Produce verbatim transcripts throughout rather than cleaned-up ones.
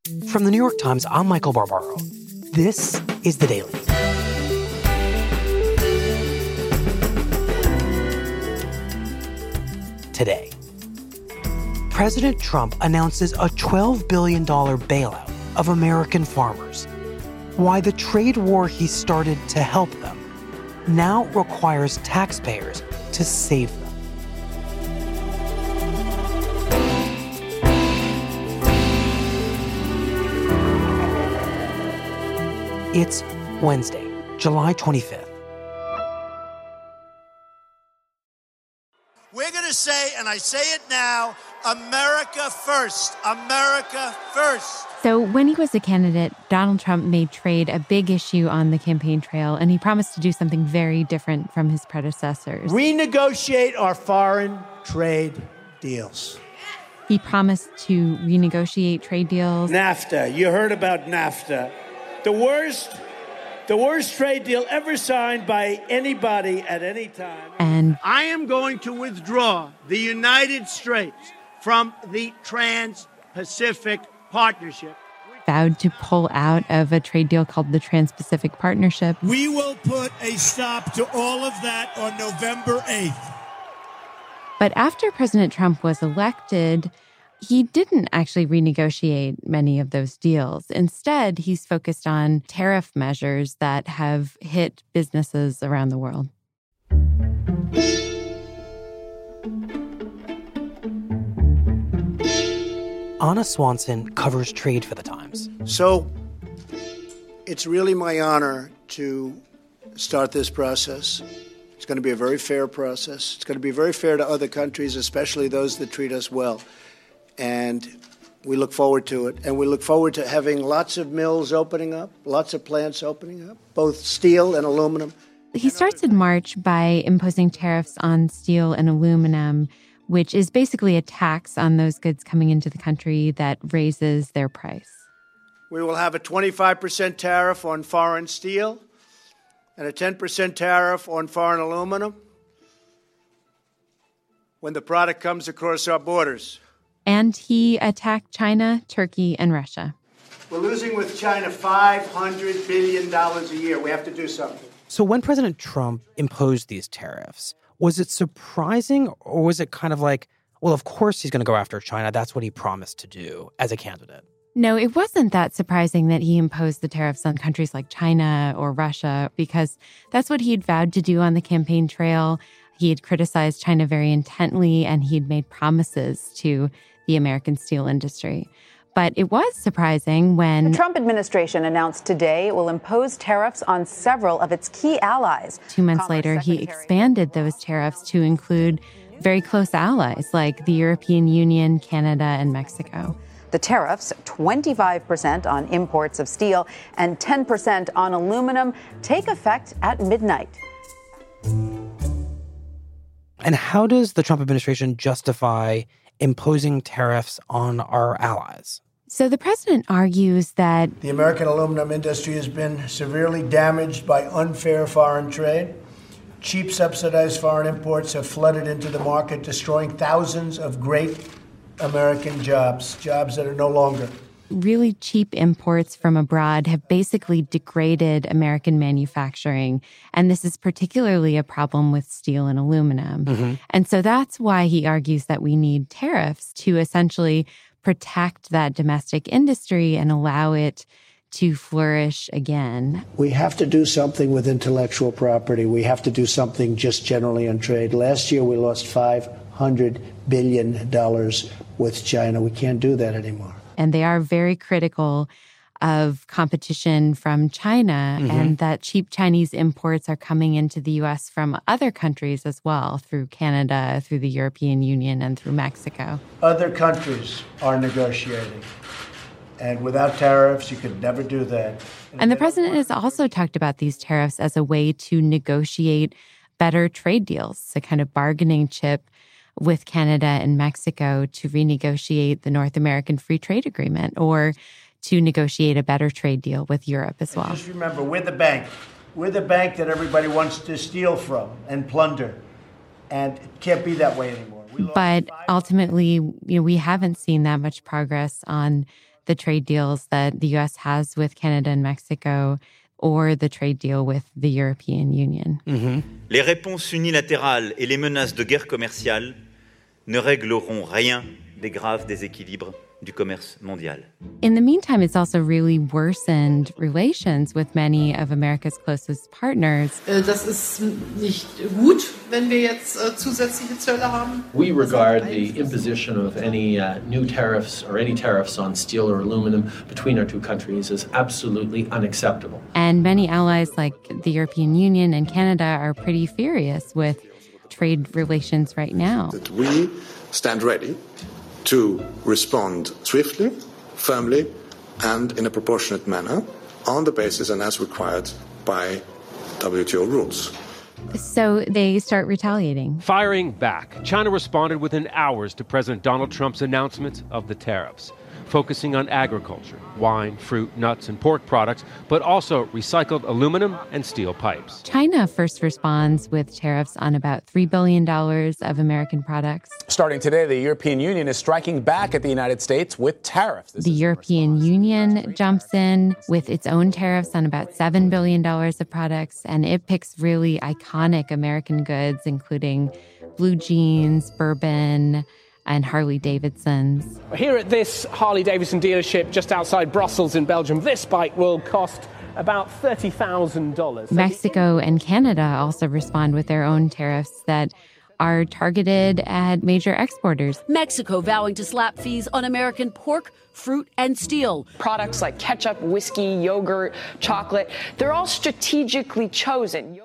From the New York Times, I'm Michael Barbaro. This is The Daily. Today, President Trump announces a twelve billion dollars bailout of American farmers. Why the trade war he started to help them now requires taxpayers to save them. It's Wednesday, July twenty-fifth. We're going to say, and I say it now, America first. America first. So when he was a candidate, Donald Trump made trade a big issue on the campaign trail, and he promised to do something very different from his predecessors. Renegotiate our foreign trade deals. He promised to renegotiate trade deals. NAFTA. You heard about NAFTA. The worst, the worst trade deal ever signed by anybody at any time. And I am going to withdraw the United States from the Trans-Pacific Partnership. Vowed to pull out of a trade deal called the Trans-Pacific Partnership. We will put a stop to all of that on November eighth. But after President Trump was elected, he didn't actually renegotiate many of those deals. Instead, he's focused on tariff measures that have hit businesses around the world. Anna Swanson covers trade for The Times. So it's really my honor to start this process. It's going to be a very fair process. It's going to be very fair to other countries, especially those that treat us well. And we look forward to it. And we look forward to having lots of mills opening up, lots of plants opening up, both steel and aluminum. He starts in March by imposing tariffs on steel and aluminum, which is basically a tax on those goods coming into the country that raises their price. We will have a twenty-five percent tariff on foreign steel and a ten percent tariff on foreign aluminum when the product comes across our borders. And he attacked China, Turkey, and Russia. We're losing with China five hundred billion dollars a year. We have to do something. So when President Trump imposed these tariffs, was it surprising or was it kind of like, well, of course he's going to go after China. That's what he promised to do as a candidate? No, it wasn't that surprising that he imposed the tariffs on countries like China or Russia, because that's what he had vowed to do on the campaign trail. He had criticized China very intently, and he'd made promises to the American steel industry. But it was surprising when the Trump administration announced today it will impose tariffs on several of its key allies. Two months later, he expanded those tariffs to include very close allies like the European Union, Canada, and Mexico. The tariffs, twenty-five percent on imports of steel and ten percent on aluminum, take effect at midnight. And how does the Trump administration justify imposing tariffs on our allies? So the president argues that the American aluminum industry has been severely damaged by unfair foreign trade. Cheap subsidized foreign imports have flooded into the market, destroying thousands of great American jobs, jobs that are no longer. Really cheap imports from abroad have basically degraded American manufacturing. And this is particularly a problem with steel and aluminum. Mm-hmm. And so that's why he argues that we need tariffs to essentially protect that domestic industry and allow it to flourish again. We have to do something with intellectual property. We have to do something just generally on trade. Last year, we lost five hundred billion dollars with China. We can't do that anymore. And they are very critical of competition from China, mm-hmm. and that cheap Chinese imports are coming into the U S from other countries as well, through Canada, through the European Union, and through Mexico. Other countries are negotiating. And without tariffs, you could never do that. And, and the president has also talked about these tariffs as a way to negotiate better trade deals, a kind of bargaining chip with Canada and Mexico to renegotiate the North American Free Trade Agreement, or to negotiate a better trade deal with Europe as well. Just remember, we're the bank. We're the bank that everybody wants to steal from and plunder. And it can't be that way anymore. But ultimately, you know, we haven't seen that much progress on the trade deals that the U S has with Canada and Mexico or the trade deal with the European Union. Mm-hmm. Les réponses unilatérales et les menaces de guerre commerciale ne régleront rien des graves déséquilibres du commerce mondial. In the meantime, it's also really worsened relations with many of America's closest partners. Das ist nicht gut, wenn wir jetzt uh, zusätzliche Zölle haben. We regard the imposition of any uh, new tariffs or any tariffs on steel or aluminum between our two countries as absolutely unacceptable. And many allies like the European Union and Canada are pretty furious with trade relations right now. That we stand ready to respond swiftly, firmly, and in a proportionate manner on the basis and as required by W T O rules. So they start retaliating. Firing back, China responded within hours to President Donald Trump's announcement of the tariffs, focusing on agriculture, wine, fruit, nuts, and pork products, but also recycled aluminum and steel pipes. China first responds with tariffs on about three billion dollars of American products. Starting today, the European Union is striking back at the United States with tariffs. This the European Union jumps in with its own tariffs on about seven billion dollars of products, and it picks really iconic American goods, including blue jeans, bourbon, and Harley-Davidsons. Here at this Harley-Davidson dealership just outside Brussels in Belgium, this bike will cost about thirty thousand dollars. Mexico and Canada also respond with their own tariffs that are targeted at major exporters. Mexico vowing to slap fees on American pork, fruit, and steel. Products like ketchup, whiskey, yogurt, chocolate, they're all strategically chosen.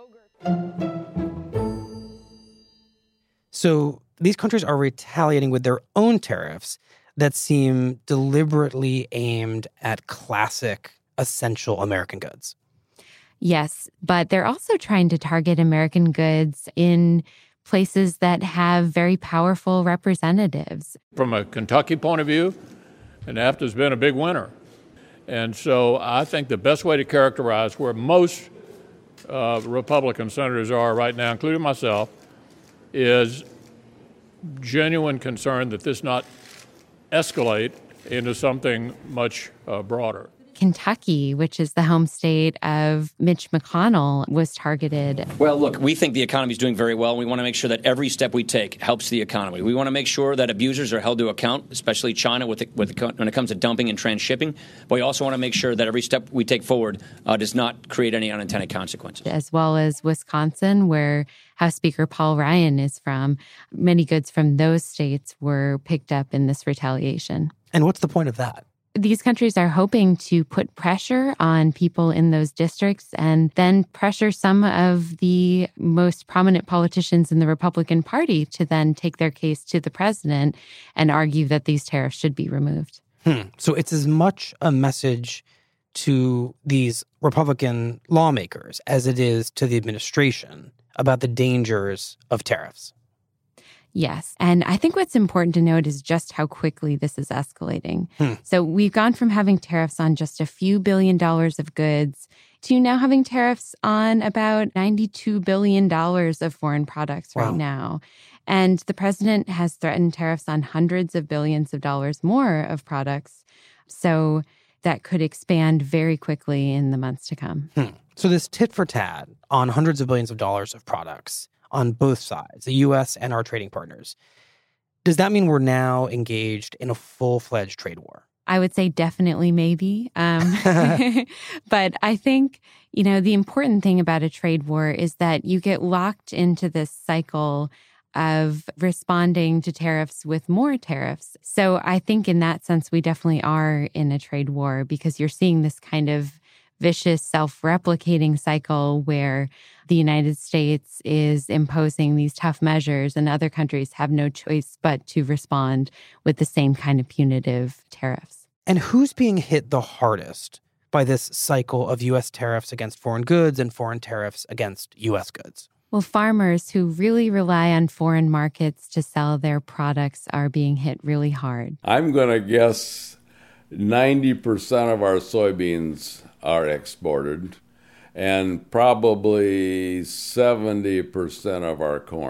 So these countries are retaliating with their own tariffs that seem deliberately aimed at classic, essential American goods. Yes, but they're also trying to target American goods in places that have very powerful representatives. From a Kentucky point of view, NAFTA's been a big winner. And so I think the best way to characterize where most uh, Republican senators are right now, including myself, is genuine concern that this not escalate into something much uh, broader. Kentucky, which is the home state of Mitch McConnell, was targeted. Well, look, we think the economy is doing very well. We want to make sure that every step we take helps the economy. We want to make sure that abusers are held to account, especially China with the, with the, when it comes to dumping and transshipping. But we also want to make sure that every step we take forward uh, does not create any unintended consequences. As well as Wisconsin, where House Speaker Paul Ryan is from. Many goods from those states were picked up in this retaliation. And what's the point of that? These countries are hoping to put pressure on people in those districts and then pressure some of the most prominent politicians in the Republican Party to then take their case to the president and argue that these tariffs should be removed. Hmm. So it's as much a message to these Republican lawmakers as it is to the administration about the dangers of tariffs. Yes. And I think what's important to note is just how quickly this is escalating. Hmm. So we've gone from having tariffs on just a few billion dollars of goods to now having tariffs on about ninety-two billion dollars of foreign products wow. right now. And the president has threatened tariffs on hundreds of billions of dollars more of products. So that could expand very quickly in the months to come. Hmm. So this tit for tat on hundreds of billions of dollars of products on both sides, the U S and our trading partners. Does that mean we're now engaged in a full-fledged trade war? I would say definitely maybe. Um, but I think, you know, the important thing about a trade war is that you get locked into this cycle of responding to tariffs with more tariffs. So I think in that sense, we definitely are in a trade war because you're seeing this kind of vicious self-replicating cycle where the United States is imposing these tough measures and other countries have no choice but to respond with the same kind of punitive tariffs. And who's being hit the hardest by this cycle of U S tariffs against foreign goods and foreign tariffs against U S goods? Well, farmers who really rely on foreign markets to sell their products are being hit really hard. I'm going to guess ninety percent of our soybeans are exported, and probably seventy percent of our corn.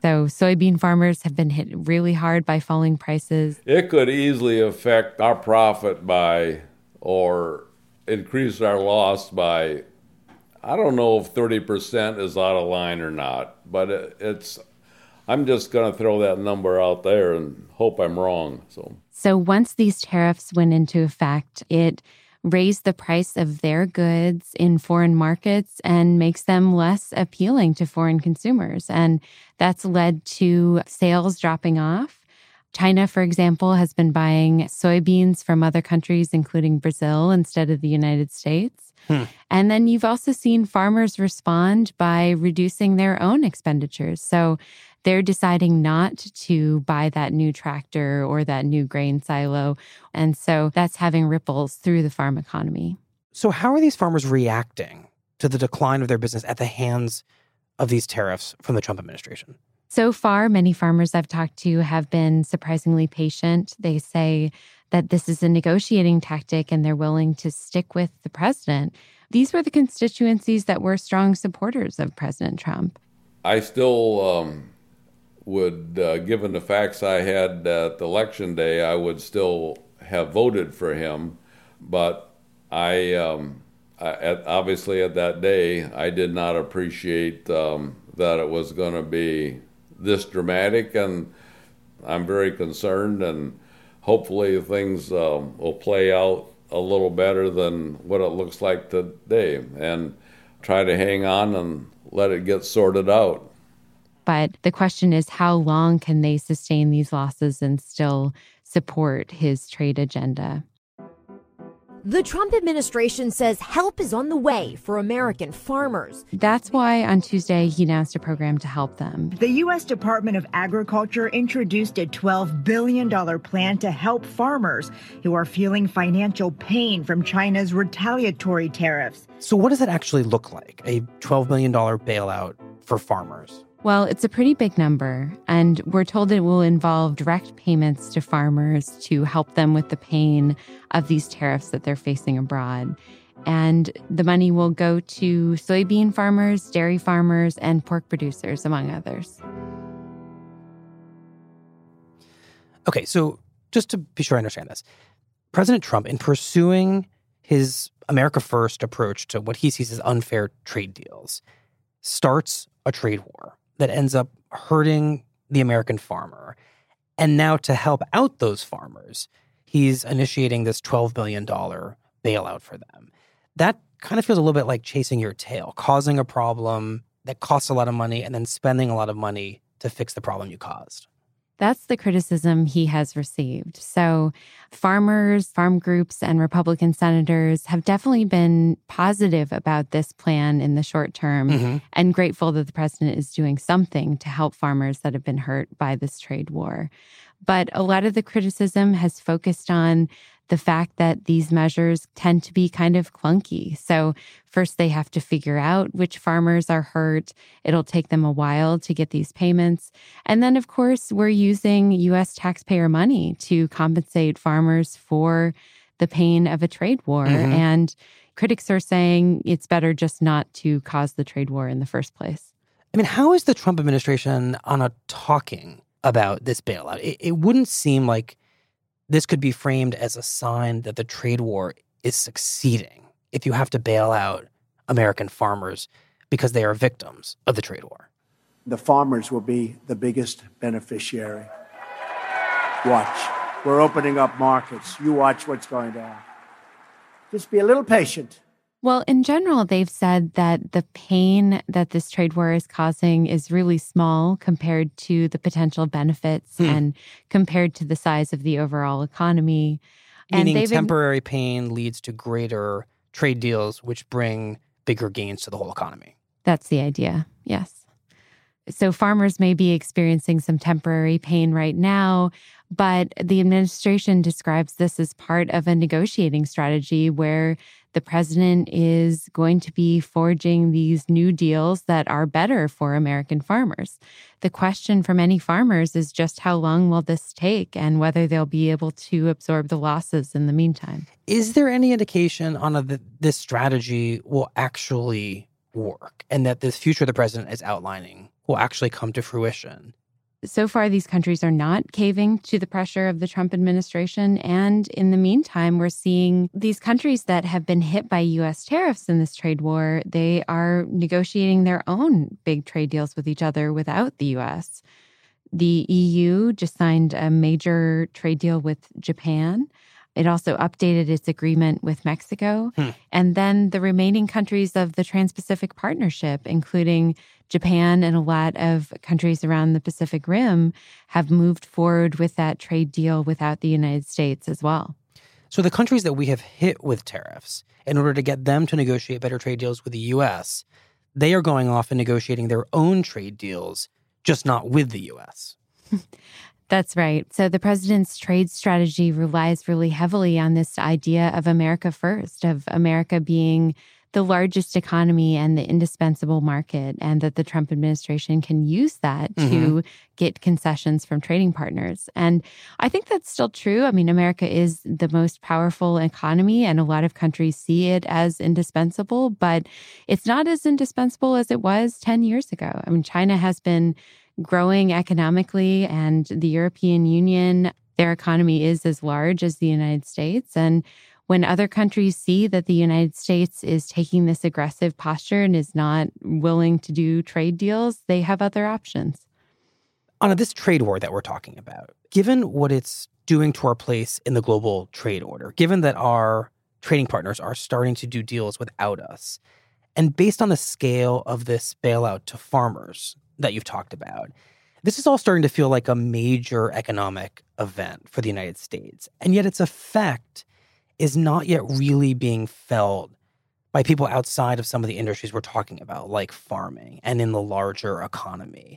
So soybean farmers have been hit really hard by falling prices. It could easily affect our profit by, or increase our loss by, I don't know if thirty percent is out of line or not, but it, it's, I'm just going to throw that number out there and hope I'm wrong. So. So once these tariffs went into effect, it raised the price of their goods in foreign markets and makes them less appealing to foreign consumers. And that's led to sales dropping off. China, for example, has been buying soybeans from other countries, including Brazil, instead of the United States. Hmm. And then you've also seen farmers respond by reducing their own expenditures. So they're deciding not to buy that new tractor or that new grain silo. And so that's having ripples through the farm economy. So how are these farmers reacting to the decline of their business at the hands of these tariffs from the Trump administration? So far, many farmers I've talked to have been surprisingly patient. They say that this is a negotiating tactic and they're willing to stick with the president. These were the constituencies that were strong supporters of President Trump. I still um, would, uh, given the facts I had at Election Day, I would still have voted for him. But I, um, I at, obviously at that day, I did not appreciate um, that it was going to be this dramatic, and I'm very concerned, and hopefully things um, will play out a little better than what it looks like today, and try to hang on and let it get sorted out. But the question is, how long can they sustain these losses and still support his trade agenda? The Trump administration says help is on the way for American farmers. That's why on Tuesday he announced a program to help them. The U S Department of Agriculture introduced a twelve billion dollars plan to help farmers who are feeling financial pain from China's retaliatory tariffs. So what does that actually look like, a twelve billion dollars bailout for farmers? Well, it's a pretty big number, and we're told it will involve direct payments to farmers to help them with the pain of these tariffs that they're facing abroad. And the money will go to soybean farmers, dairy farmers, and pork producers, among others. Okay, so just to be sure I understand this, President Trump, in pursuing his America First approach to what he sees as unfair trade deals, starts a trade war that ends up hurting the American farmer. And now to help out those farmers, he's initiating this twelve billion dollars bailout for them. That kind of feels a little bit like chasing your tail, causing a problem that costs a lot of money and then spending a lot of money to fix the problem you caused. That's the criticism he has received. So farmers, farm groups, and Republican senators have definitely been positive about this plan in the short term mm-hmm. and grateful that the president is doing something to help farmers that have been hurt by this trade war. But a lot of the criticism has focused on the fact that these measures tend to be kind of clunky. So first they have to figure out which farmers are hurt. It'll take them a while to get these payments. And then, of course, we're using U S taxpayer money to compensate farmers for the pain of a trade war. Mm-hmm. And critics are saying it's better just not to cause the trade war in the first place. I mean, how is the Trump administration on a talking about this bailout? It, it wouldn't seem like this could be framed as a sign that the trade war is succeeding if you have to bail out American farmers because they are victims of the trade war. The farmers will be the biggest beneficiary. Watch. We're opening up markets. You watch what's going to happen. Just be a little patient. Well, in general, they've said that the pain that this trade war is causing is really small compared to the potential benefits hmm. and compared to the size of the overall economy. Meaning and temporary been... pain leads to greater trade deals, which bring bigger gains to the whole economy. That's the idea, yes. So farmers may be experiencing some temporary pain right now, but the administration describes this as part of a negotiating strategy where the president is going to be forging these new deals that are better for American farmers. The question for many farmers is just how long will this take and whether they'll be able to absorb the losses in the meantime. Is there any indication on a, that this strategy will actually work and that this future the president is outlining will will actually come to fruition. So far, these countries are not caving to the pressure of the Trump administration. And in the meantime, we're seeing these countries that have been hit by U S tariffs in this trade war, they are negotiating their own big trade deals with each other without the U S. The E U just signed a major trade deal with Japan. It also updated its agreement with Mexico. Hmm. And then the remaining countries of the Trans-Pacific Partnership, including Japan and a lot of countries around the Pacific Rim, have moved forward with that trade deal without the United States as well. So the countries that we have hit with tariffs, in order to get them to negotiate better trade deals with the U S, they are going off and negotiating their own trade deals, just not with the U S. That's right. So the president's trade strategy relies really heavily on this idea of America first, of America being the largest economy and the indispensable market, and that the Trump administration can use that mm-hmm. to get concessions from trading partners. And I think that's still true. I mean, America is the most powerful economy, and a lot of countries see it as indispensable, but it's not as indispensable as it was ten years ago. I mean, China has been growing economically, and the European Union, their economy is as large as the United States. And when other countries see that the United States is taking this aggressive posture and is not willing to do trade deals, they have other options. Anna, this trade war that we're talking about, given what it's doing to our place in the global trade order, given that our trading partners are starting to do deals without us, and based on the scale of this bailout to farmers that you've talked about, this is all starting to feel like a major economic event for the United States. And yet its effect is not yet really being felt by people outside of some of the industries we're talking about, like farming and in the larger economy.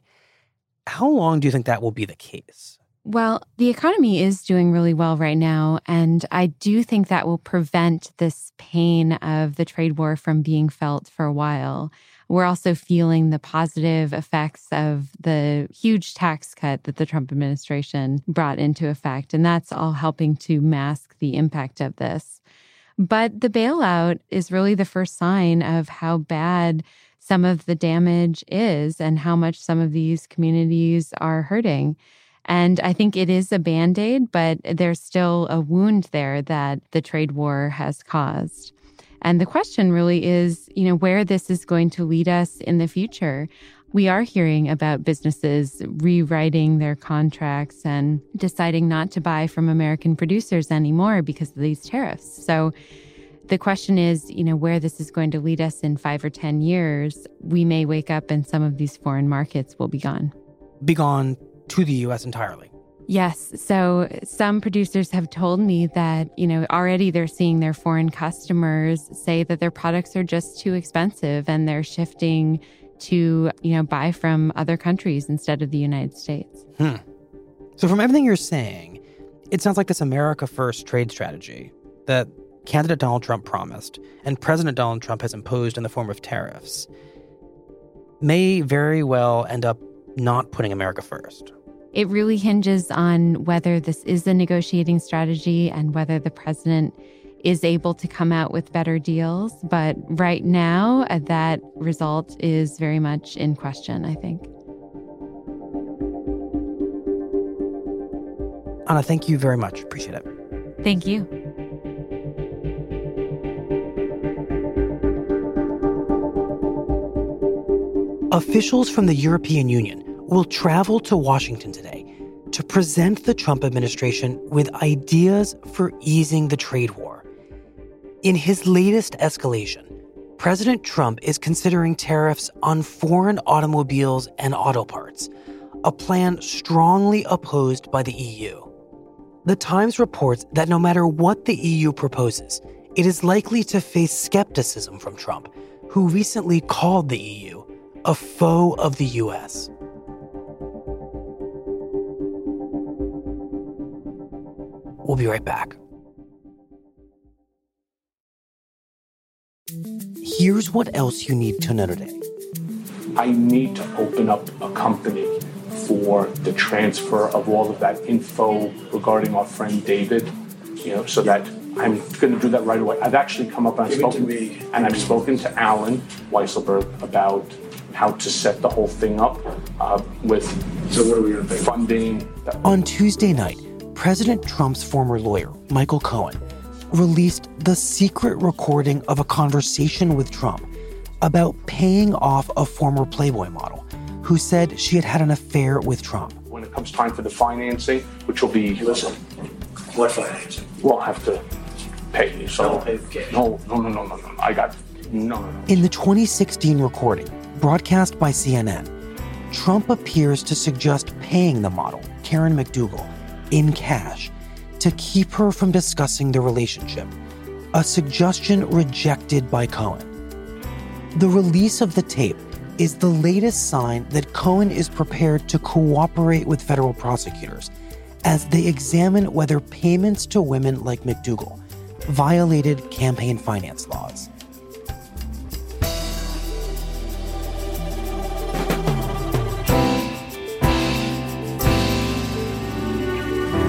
How long do you think that will be the case? Well, the economy is doing really well right now, and I do think that will prevent this pain of the trade war from being felt for a while. We're also feeling the positive effects of the huge tax cut that the Trump administration brought into effect, and that's all helping to mask the impact of this. But the bailout is really the first sign of how bad some of the damage is and how much some of these communities are hurting. And I think it is a Band-Aid, but there's still a wound there that the trade war has caused. And the question really is, you know, where this is going to lead us in the future. We are hearing about businesses rewriting their contracts and deciding not to buy from American producers anymore because of these tariffs. So the question is, you know, where this is going to lead us in five or ten years. We may wake up and some of these foreign markets will be gone. Be gone to the U S entirely. Yes. So some producers have told me that, you know, already they're seeing their foreign customers say that their products are just too expensive and they're shifting to, you know, buy from other countries instead of the United States. Hmm. So from everything you're saying, it sounds like this America First trade strategy that candidate Donald Trump promised and President Donald Trump has imposed in the form of tariffs may very well end up not putting America first. It really hinges on whether this is a negotiating strategy and whether the president is able to come out with better deals. But right now, that result is very much in question, I think. Anna, thank you very much. Appreciate it. Thank you. Officials from the European Union will travel to Washington today to present the Trump administration with ideas for easing the trade war. In his latest escalation, President Trump is considering tariffs on foreign automobiles and auto parts, a plan strongly opposed by the E U. The Times reports that no matter what the E U proposes, it is likely to face skepticism from Trump, who recently called the E U a foe of the U S. We'll be right back. Here's what else you need to know today. I need to open up a company for the transfer of all of that info regarding our friend David, you know, so that I'm going to do that right away. I've actually come up and I've spoken, and I've spoken to Alan Weisselberg about how to set the whole thing up uh, with so what are we gonna pay? funding. On Tuesday night, President Trump's former lawyer, Michael Cohen, released the secret recording of a conversation with Trump about paying off a former Playboy model who said she had had an affair with Trump. When it comes time for the financing, which will be, listen, What financing? we'll have to pay you. So, Don't pay the cash. no, no, no, no, no, no. I got, no, no, no. In the twenty sixteen recording, broadcast by C N N, Trump appears to suggest paying the model, Karen McDougal, in cash to keep her from discussing the relationship, a suggestion rejected by Cohen. The release of the tape is the latest sign that Cohen is prepared to cooperate with federal prosecutors as they examine whether payments to women like McDougal violated campaign finance laws.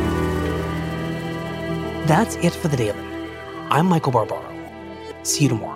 That's it for The Daily. I'm Michael Barbaro. See you tomorrow.